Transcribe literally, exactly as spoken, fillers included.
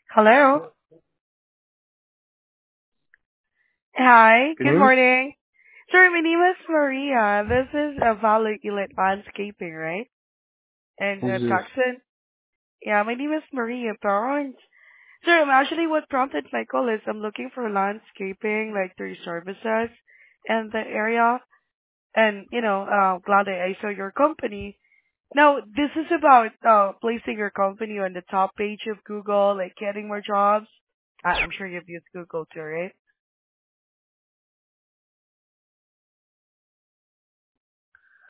Hello. Hi. Good Good morning. morning. Sir, my name is Maria. This is a Valley Elite Landscaping, right? And uh, Who's this? Tucson. Yeah, my name is Maria Torrance. Sir, I'm actually what prompted my call is I'm looking for landscaping, like three services in the area. And, you know, uh, glad that I saw your company. Now, this is about uh, placing your company on the top page of Google, like getting more jobs. I- I'm sure you've used Google too, right?